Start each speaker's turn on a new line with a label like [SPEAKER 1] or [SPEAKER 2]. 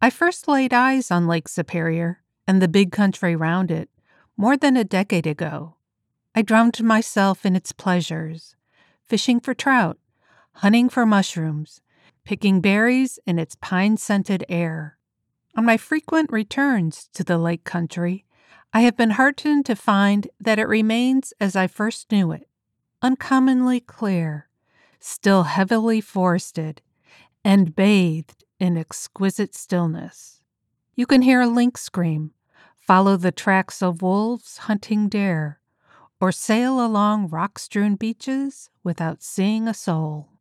[SPEAKER 1] I first laid eyes on Lake Superior and the big country round it more than a decade ago. I drowned myself in its pleasures, fishing for trout, hunting for mushrooms, picking berries in its pine-scented air. On my frequent returns to the lake country, I have been heartened to find that it remains as I first knew it, uncommonly clear, still heavily forested, and bathed in exquisite stillness. You can hear a lynx scream, follow the tracks of wolves hunting deer, or sail along rock-strewn beaches without seeing a soul.